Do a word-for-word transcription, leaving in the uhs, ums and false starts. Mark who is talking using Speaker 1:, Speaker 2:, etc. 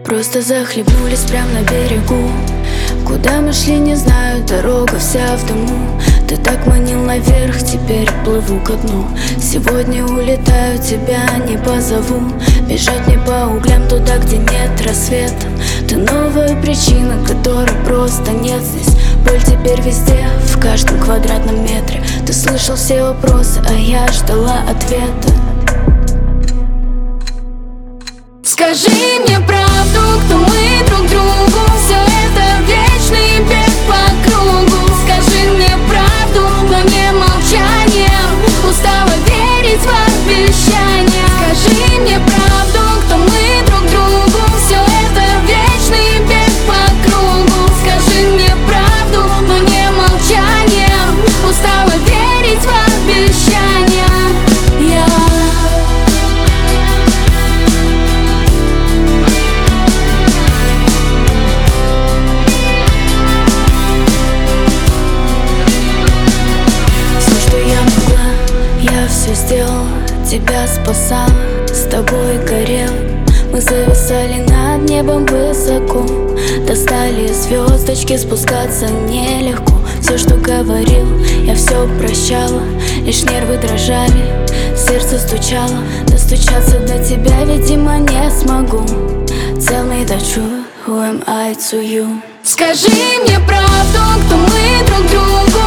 Speaker 1: Просто захлебнулись прямо на берегу. Куда мы шли, не знаю, дорога вся в дыму. Ты так манил наверх, теперь плыву ко дну. Сегодня улетаю, тебя не позову. Бежать не по углям туда, где нет рассвета. Ты новая причина, которой просто нет здесь. Боль теперь везде, в каждом квадратном метре. Ты слышал все вопросы, а я ждала ответа.
Speaker 2: Скажи мне правду, кто мы друг другу. Все это вечный бег по кругу. Скажи мне правду, но не молчанием. Устала верить в обещания. Скажи мне правду, кто мы друг другу. Все это вечный бег по кругу. Скажи мне правду, но не молчанием. Устала верить в обещания. Я
Speaker 1: Я все сделал, тебя спасал, с тобой горел. Мы зависали над небом высоко. Достали звездочки, спускаться нелегко. Все, что говорил, я все прощала. Лишь нервы дрожали, сердце стучало. Достучаться до тебя, видимо, не смогу. Tell me the truth, who am I to you?
Speaker 2: Скажи мне правду, кто мы друг другу.